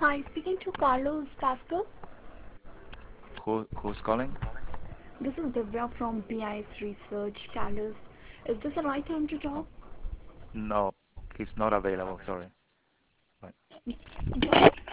Hi, speaking to Carlos Pascal. Who's calling? This is Divya from BIS Research. Carlos, is this the right time to talk? Oh, no, he's not available. Sorry. Right.